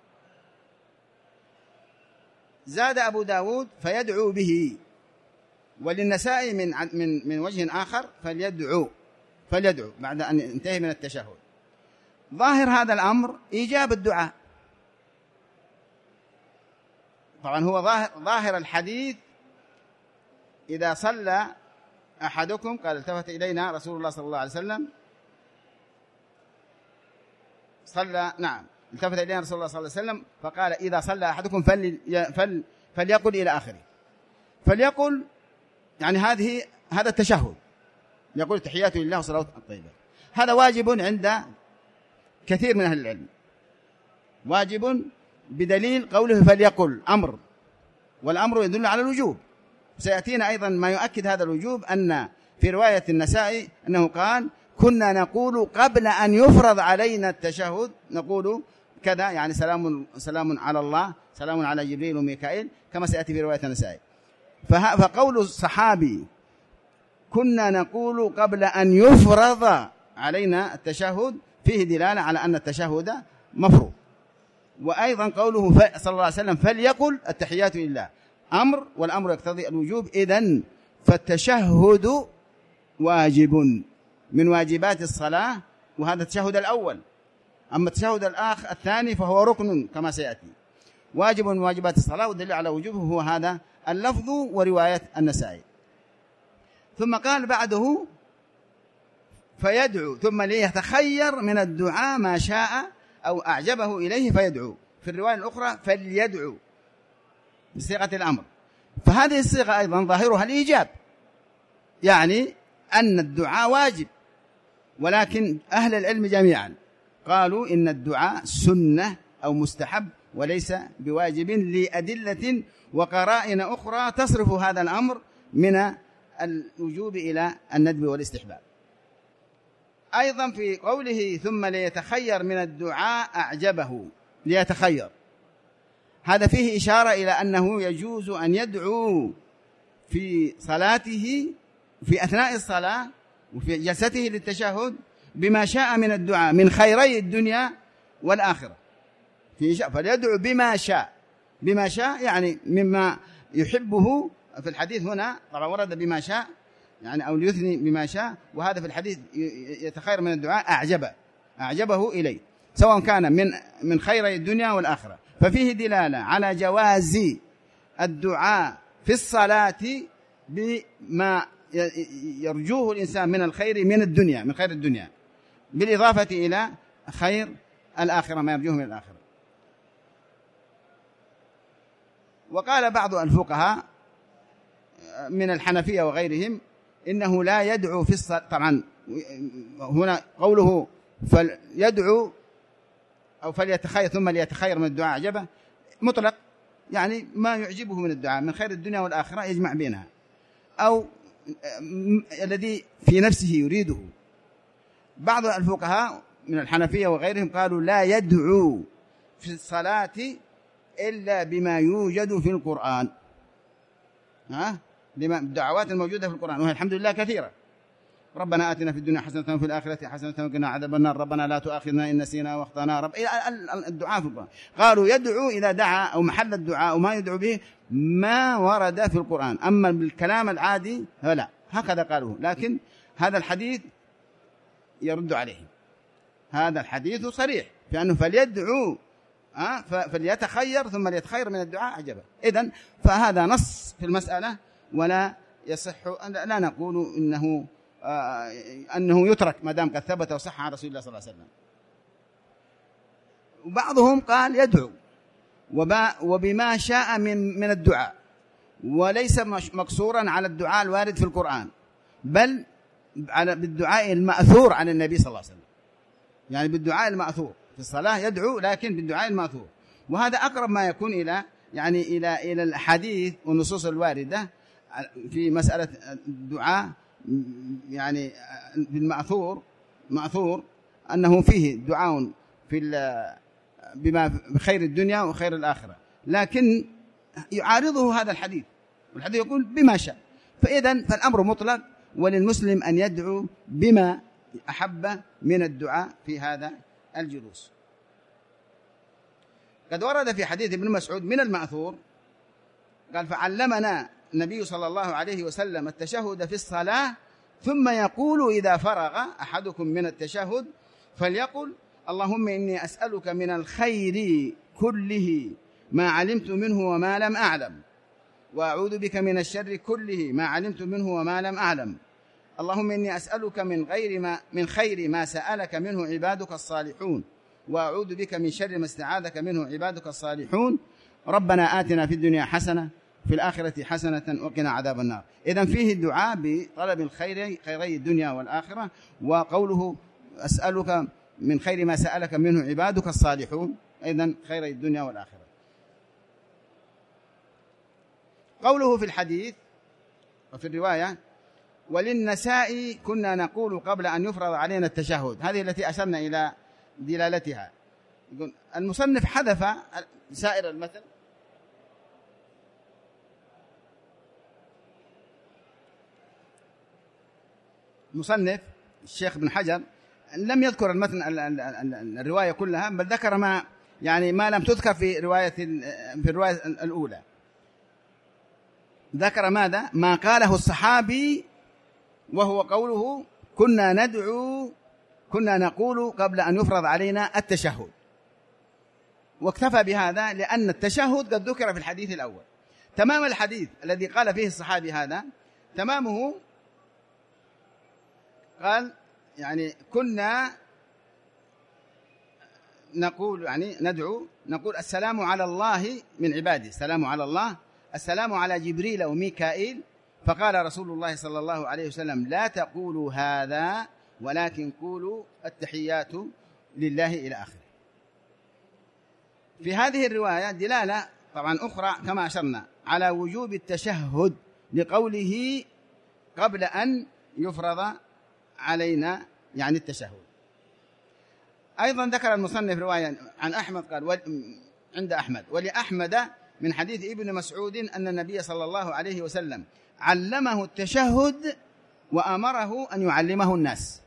زاد أبو داود فيدعو به، وللنسائي من من من وجه آخر فليدعو فليدعو بعد أن ينتهي من التشهد. ظاهر هذا الأمر إيجاب الدعاء. طبعا هو ظاهر, ظاهر الحديث إذا صلى أحدكم، قال التفت إلينا رسول الله صلى الله عليه وسلم صلى نعم التفت إلينا رسول الله صلى الله عليه وسلم فقال إذا صلى أحدكم فل فل فليقل إلى آخره. فليقل يعني هذه هذا التشهد، يقول تحيات لله وصلوات الطيبة. هذا واجب عند كثير من أهل العلم، واجب بدليل قوله فليقل أمر، والأمر يدل على الوجوب. سيأتينا أيضا ما يؤكد هذا الوجوب، أن في رواية النسائي أنه قال كنا نقول قبل أن يفرض علينا التشهد نقول كذا، يعني سلام سلام على الله، سلام على جبريل وميكائيل، كما سيأتي في رواية النسائي. فقول الصحابي كنا نقول قبل أن يفرض علينا التشهد فيه دلالة على أن التشهد مفروض. وأيضا قوله صلى الله عليه وسلم فليقل التحيات لله أمر، والأمر يقتضي الوجوب. إذن فالتشهد واجب من واجبات الصلاة، وهذا التشهد الأول. أما التشهد الآخر الثاني فهو ركن كما سيأتي، واجب من واجبات الصلاة، والدليل على وجوبه هو هذا اللفظ ورواية النسائي. ثم قال بعده فيدعو، ثم ليتخير من الدعاء ما شاء أو أعجبه إليه فيدعو. في الرواية الأخرى فليدعو بصيغة الأمر. فهذه الصيغة أيضا ظاهرها الإيجاب، يعني أن الدعاء واجب، ولكن أهل العلم جميعا قالوا إن الدعاء سنة أو مستحب وليس بواجب، لأدلة وقرائن أخرى تصرف هذا الأمر من الوجوب إلى الندب والاستحباب. أيضا في قوله ثم ليتخير من الدعاء أعجبه، ليتخير، هذا فيه إشارة إلى أنه يجوز أن يدعو في صلاته في أثناء الصلاة وفي جلسته للتشهد بما شاء من الدعاء من خيري الدنيا والآخرة، في شاء فليدعو بما شاء، بما شاء يعني مما يحبه. في الحديث هنا طبعا ورد بما شاء يعني أو ليثني بما شاء، وهذا في الحديث يتخير من الدعاء أعجبه أعجبه إليه، سواء كان من من خيري الدنيا والآخرة. ففيه دلالة على جواز الدعاء في الصلاة بما يرجوه الإنسان من الخير من الدنيا من خير الدنيا، بالإضافة إلى خير الآخرة ما يرجوه من الآخرة. وقال بعض الفقهاء من الحنفية وغيرهم إنه لا يدعو في الصلاة. طبعا هنا قوله فليدعو أو فليتخير ثم ليتخير من الدعاء أعجبه مطلق، يعني ما يعجبه من الدعاء من خير الدنيا والآخرة يجمع بينها، أو الذي في نفسه يريده. بعض الفقهاء من الحنفية وغيرهم قالوا لا يدعو في الصلاة إلا بما يوجد في القرآن، ها لما الدعوات الموجودة في القرآن وهي الحمد لله كثيرة. ربنا آتنا في الدنيا حسنة وفي الآخرة حسنة وقنا عذاب النار، ربنا لا تؤاخذنا إن نسينا واخطأنا، رب الدعاء في القرآن. قالوا يدعو إذا دعا أو محل الدعاء أو ما يدعو به ما ورد في القرآن، أما بالكلام العادي فلا، هكذا قالوا. لكن هذا الحديث يرد عليه، هذا الحديث صريح في أنه فليدعو أه فليتخير ثم ليتخير من الدعاء أعجبه. إذن فهذا نص في المسألة، ولا يصح، لا نقول إنه آه أنه يترك ما دام قد ثبت وصح عن رسول الله صلى الله عليه وسلم. وبعضهم قال يدعو وبما شاء من من الدعاء، وليس مقصورا على الدعاء الوارد في القرآن، بل على بالدعاء المأثور عن النبي صلى الله عليه وسلم، يعني بالدعاء المأثور في الصلاة يدعو لكن بالدعاء المأثور. وهذا أقرب ما يكون إلى يعني إلى إلى الحديث والنصوص الواردة في مسألة الدعاء، يعني بالمأثور مأثور أنه فيه دعاء في بما بخير الدنيا وخير الآخرة، لكن يعارضه هذا الحديث، والحديث يقول بما شاء. فإذن فالأمر مطلق، وللمسلم أن يدعو بما أحب من الدعاء في هذا الجلوس. قد ورد في حديث ابن مسعود من المأثور قال فعلمنا النبي صلى الله عليه وسلم التشهد في الصلاة ثم يقول إذا فرغ أحدكم من التشهد فليقل اللهم إني أسألك من الخير كله ما علمت منه وما لم أعلم، وأعوذ بك من الشر كله ما علمت منه وما لم أعلم، اللهم إني أسألك من غير ما من خير ما سألك منه عبادك الصالحون، وأعوذ بك من شر ما استعاذك منه عبادك الصالحون، ربنا آتنا في الدنيا حسنة في الآخرة حسنة وقنا عذاب النار. إذن فيه الدعاء بطلب الخير خيري الدنيا والآخرة، وقوله أسألك من خير ما سألك منه عبادك الصالحون أيضا خيري الدنيا والآخرة. قوله في الحديث وفي الرواية وللنساء كنا نقول قبل أن يفرض علينا التشهد، هذه التي أشرنا إلى دلالتها. يقول المصنف حذف سائر المثل مصنف الشيخ ابن حجر لم يذكر المتن الرواية كلها، بل ذكر ما يعني ما لم تذكر في رواية في الرواية الأولى. ذكر ماذا؟ ما قاله الصحابي، وهو قوله كنا ندعو كنا نقول قبل أن يفرض علينا التشهد، واكتفى بهذا لأن التشهد قد ذكر في الحديث الأول. تمام الحديث الذي قال فيه الصحابي هذا تمامه قال يعني كنا نقول يعني ندعو نقول السلام على الله من عباده، السلام على الله، السلام على جبريل وميكائيل، فقال رسول الله صلى الله عليه وسلم لا تقولوا هذا ولكن قولوا التحيات لله إلى آخره. في هذه الرواية دلالة طبعا أخرى كما أشرنا على وجوب التشهد لقوله قبل أن يفرض علينا يعني التشهد. أيضا ذكر المصنف رواية عن أحمد قال عند أحمد ولأحمد من حديث ابن مسعود أن النبي صلى الله عليه وسلم علمه التشهد وأمره أن يعلمه الناس.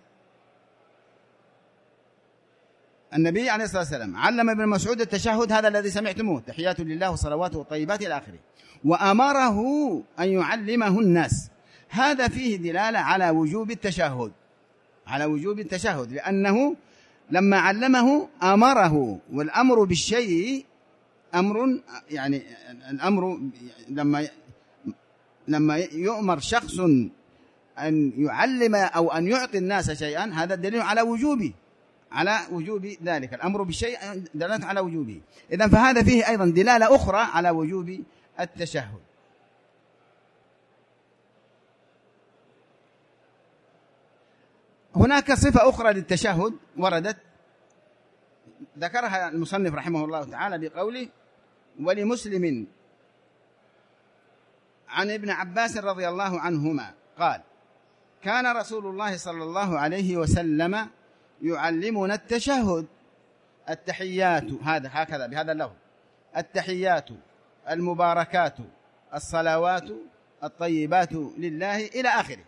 النبي عليه الصلاة والسلام علم ابن مسعود التشهد هذا الذي سمعتموه تحيات لله وصلواته والطيبات إلى آخره، وأمره أن يعلمه الناس. هذا فيه دلالة على وجوب التشهد، على وجوب التشهد، لأنه لما علمه أمره، والأمر بالشيء أمر، يعني الأمر لما لما يؤمر شخص أن يعلم أو أن يعطي الناس شيئا، هذا دليل على وجوبه، على وجوب ذلك. الأمر بالشيء دلالة على وجوبه. إذن فهذا فيه أيضا دلالة أخرى على وجوب التشهد. هناك صفة أخرى للتشهد وردت ذكرها المصنف رحمه الله تعالى بقوله ولمسلم عن ابن عباس رضي الله عنهما قال كان رسول الله صلى الله عليه وسلم يعلمنا التشهد التحيات، هذا هكذا بهذا اللفظ، التحيات المباركات الصلوات الطيبات لله إلى آخره.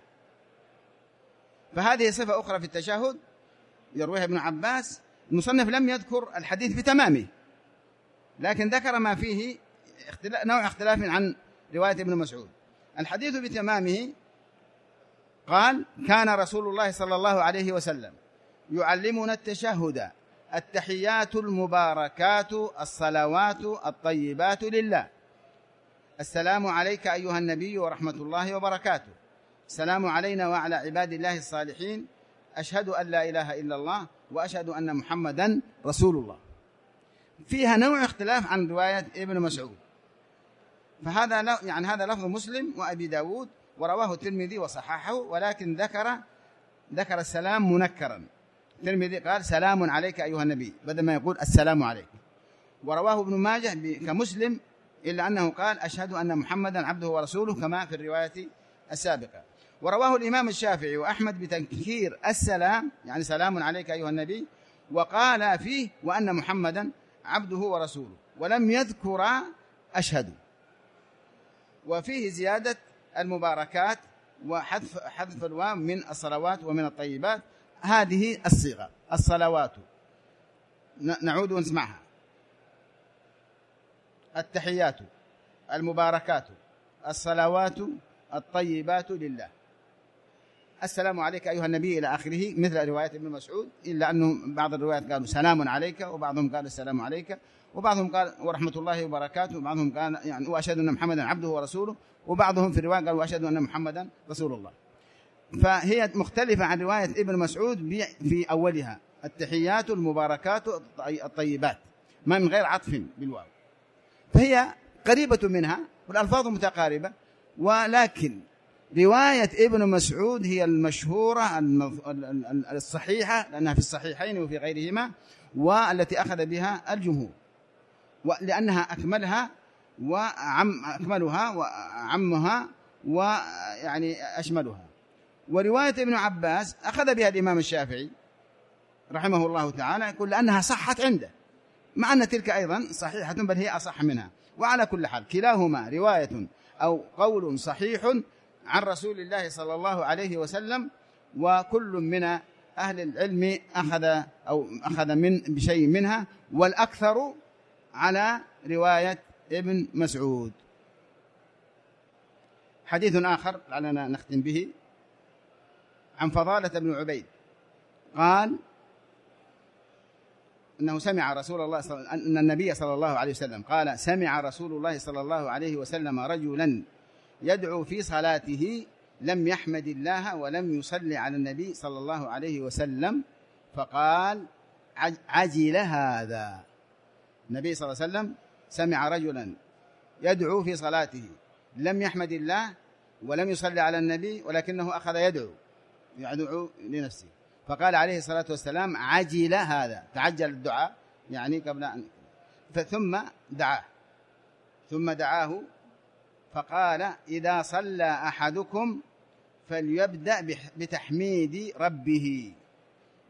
فهذه صفة أخرى في التشهد يرويها ابن عباس. المصنف لم يذكر الحديث بتمامه، لكن ذكر ما فيه اختلاف، نوع اختلاف عن رواية ابن مسعود. الحديث بتمامه قال كان رسول الله صلى الله عليه وسلم يعلمنا التشهد التحيات المباركات الصلوات الطيبات لله، السلام عليك أيها النبي ورحمة الله وبركاته، السلام علينا وعلى عباد الله الصالحين، أشهد أن لا إله إلا الله وأشهد أن محمدا رسول الله. فيها نوع اختلاف عن رواية ابن مسعود. فهذا يعني هذا لفظ مسلم وأبي داود ورواه الترمذي وصححه، ولكن ذكر ذكر السلام منكرا. الترمذي قال سلام عليك أيها النبي بدل ما يقول السلام عليك. ورواه ابن ماجه كمسلم إلا أنه قال أشهد أن محمدا عبده ورسوله كما في الرواية السابقة. ورواه الإمام الشافعي وأحمد بتنكير السلام، يعني سلام عليك أيها النبي، وقال فيه وأن محمدا عبده ورسوله، ولم يذكر أشهد. وفيه زيادة المباركات وحذف حذف الواو من الصلوات ومن الطيبات. هذه الصيغة الصلوات نعود ونسمعها، التحيات المباركات الصلوات الطيبات لله، السلام عليك أيها النبي إلى آخره، مثل رواية ابن مسعود، إلا أنه بعض الروايات قالوا سلام عليك، وبعضهم قال السلام عليك، وبعضهم قال ورحمة الله وبركاته، وبعضهم قال يعني وأشهد أن محمدا عبده ورسوله، وبعضهم في الرواية قال وأشهد أن محمدا رسول الله. فهي مختلفة عن رواية ابن مسعود في أولها التحيات المباركات الطيبات، ما من غير عطف بالواو، فهي قريبة منها والألفاظ متقاربة. ولكن رواية ابن مسعود هي المشهورة الصحيحة، لأنها في الصحيحين وفي غيرهما، والتي أخذ بها الجمهور، لأنها أكملها وعم أكملها وعمها ويعني أشملها. ورواية ابن عباس أخذ بها الإمام الشافعي رحمه الله تعالى، يقول لأنها صحت عنده، مع أن تلك أيضا صحيحة بل هي أصح منها. وعلى كل حال كلاهما رواية أو قول صحيح عن رسول الله صلى الله عليه وسلم، وكل من أهل العلم أخذ أو أخذ من بشيء منها، والأكثر على رواية ابن مسعود. حديث آخر لعلنا نختم به عن فضالة بن عبيد قال أنه سمع رسول الله صلى أن النبي صلى الله عليه وسلم قال سمع رسول الله صلى الله عليه وسلم رجلا يدعو في صلاته لم يحمد الله ولم يصلي على النبي صلى الله عليه وسلم، فقال عجل هذا. النبي صلى الله عليه وسلم سمع رجلا يدعو في صلاته لم يحمد الله ولم يصلي على النبي، ولكنه أخذ يدعو يدعو لنفسه، فقال عليه الصلاة والسلام عجل هذا، تعجل الدعاء يعني قبل أن، ثم دعاه ثم دعاه فقال إذا صلى أحدكم فليبدأ بتحميد ربه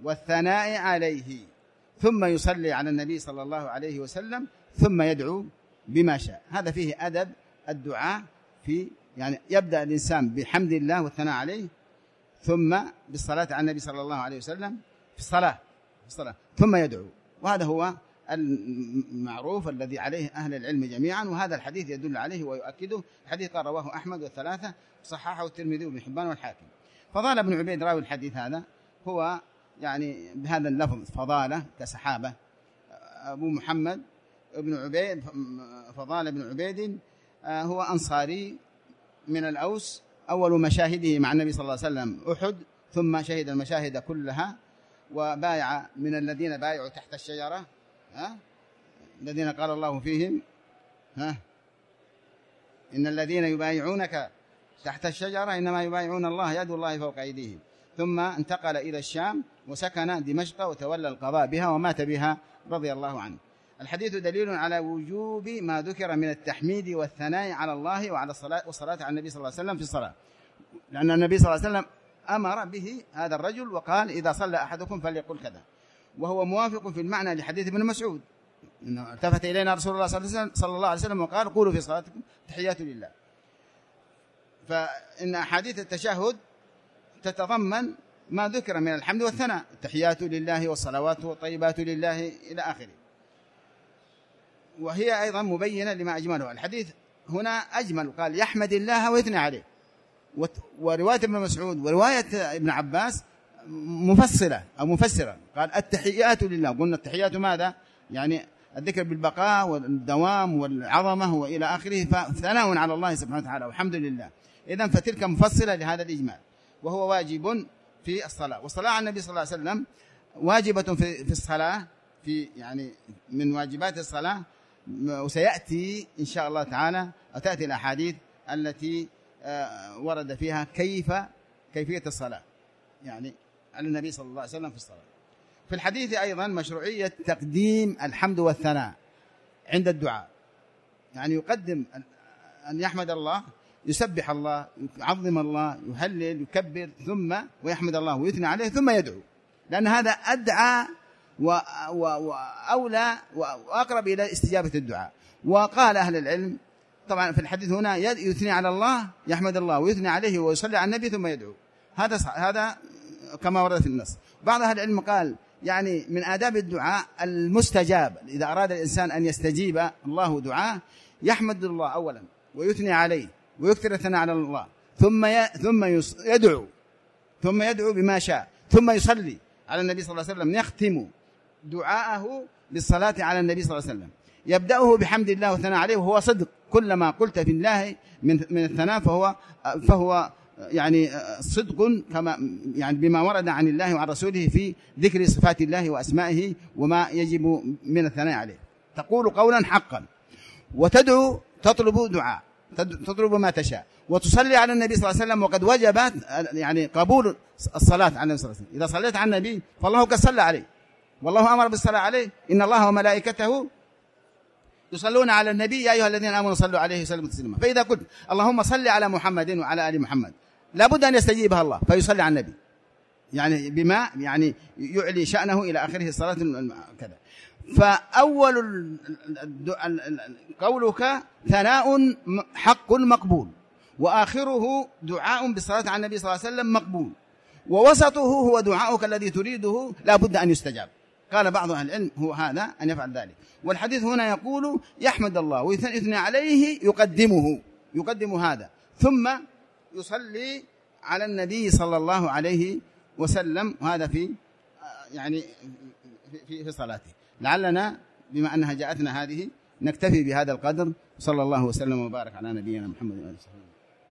والثناء عليه، ثم يصلي على النبي صلى الله عليه وسلم، ثم يدعو بما شاء. هذا فيه أدب الدعاء، في يعني يبدأ الإنسان بحمد الله والثناء عليه، ثم بالصلاة على النبي صلى الله عليه وسلم في الصلاة, في الصلاة ثم يدعو. وهذا هو المعروف الذي عليه أهل العلم جميعا، وهذا الحديث يدل عليه ويؤكده. الحديث قال رواه أحمد والثلاثة، صححه الترمذي وابن حبان والحاكم. فضالة بن عبيد راوي الحديث هذا هو يعني بهذا اللفظ فضالة كسحابة. أبو محمد ابن عبيد فضالة بن عبيد هو أنصاري من الأوس، أول مشاهده مع النبي صلى الله عليه وسلم أحد، ثم شهد المشاهد كلها، وبايع من الذين بايعوا تحت الشجرة، ها الذين قال الله فيهم ها إن الذين يبايعونك تحت الشجرة إنما يبايعون الله يد الله فوق أيديهم. ثم انتقل إلى الشام وسكن دمشق وتولى القضاء بها ومات بها رضي الله عنه. الحديث دليل على وجوب ما ذكر من التحميد والثناء على الله وعلى الصلاة والصلاة على النبي صلى الله عليه وسلم في الصلاة، لأن النبي صلى الله عليه وسلم أمر به هذا الرجل وقال إذا صلى أحدكم فليقل كذا، وهو موافق في المعنى لحديث ابن مسعود إنه التفت إلينا رسول الله صلى الله عليه وسلم وقال قولوا في صلاتكم تحيات لله. فإن أحاديث التشهد تتضمن ما ذكر من الحمد والثناء، التحيات لله والصلوات والطيبات لله إلى آخره، وهي أيضا مبينة لما أجمله الحديث. هنا أجمل، قال يحمد الله ويثني عليه، ورواية ابن مسعود ورواية ابن عباس مفصلة أو مفسرة، قال التحيات لله. قلنا التحيات ماذا؟ يعني الذكر بالبقاء والدوام والعظمة وإلى آخره، فثناء على الله سبحانه وتعالى والحمد لله. إذن فتلك مفصلة لهذا الإجمال، وهو واجب في الصلاة. والصلاة على النبي صلى الله عليه وسلم واجبة في في الصلاة، في يعني من واجبات الصلاة، وسيأتي إن شاء الله تعالى وتأتي الأحاديث التي ورد فيها كيف كيفية الصلاة يعني على النبي صلى الله عليه وسلم في الصلاة. في الحديث أيضا مشروعية تقديم الحمد والثناء عند الدعاء، يعني يقدم أن يحمد الله، يسبح الله، يعظم الله، يهلل، يكبر، ثم ويحمد الله ويثني عليه، ثم يدعو، لأن هذا أدعى وأولى وأقرب إلى استجابة الدعاء. وقال أهل العلم طبعا في الحديث هنا يثني على الله، يحمد الله ويثني عليه ويصلي على النبي ثم يدعو، هذا هذا كما ورد في النص. بعض أهل العلم قال يعني من آداب الدعاء المستجاب، إذا أراد الإنسان أن يستجيب الله دعاء يحمد الله أولا ويثني عليه ويكثر الثناء على الله، ثم ثم يدعو ثم يدعو بما شاء، ثم يصلي على النبي صلى الله عليه وسلم، يختم دعاءه بالصلاة على النبي صلى الله عليه وسلم، يبدأه بحمد الله والثناء عليه، وهو صدق، كلما قلت في الله من من الثناء فهو فهو يعني صدق، كما يعني بما ورد عن الله وعن رسوله في ذكر صفات الله وأسمائه وما يجب من الثناء عليه. تقول قولا حقا، وتدعو تطلب دعاء، تطلب ما تشاء، وتصلي على النبي صلى الله عليه وسلم، وقد وجبت يعني قبول الصلاة على النبي صلى الله عليه وسلم. إذا صليت على النبي فالله قد صلى عليه، والله أمر بالصلاة عليه، إن الله وملائكته يصلون على النبي يا أيها الذين آمنوا صلوا عليه وسلموا تسليما. فإذا قلت اللهم صل على محمد وعلى آل محمد، لابد أن يستجيبها الله فيصلي على النبي، يعني بما يعني يعلي شأنه إلى آخره الصلاة كذا. فأول قولك ثناء حق مقبول، وآخره دعاء بالصلاة على النبي صلى الله عليه وسلم مقبول، ووسطه هو دعاؤك الذي تريده لابد أن يستجاب. قال بعض أهل العلم هو هذا أن يفعل ذلك. والحديث هنا يقول يحمد الله ويثني عليه، يقدمه يقدم هذا، ثم يصلي على النبي صلى الله عليه وسلم، وهذا في يعني في في صلاته. لعلنا بما أنها جاءتنا هذه نكتفي بهذا القدر، صلى الله وسلم وبارك على نبينا محمد وآله وصحبه.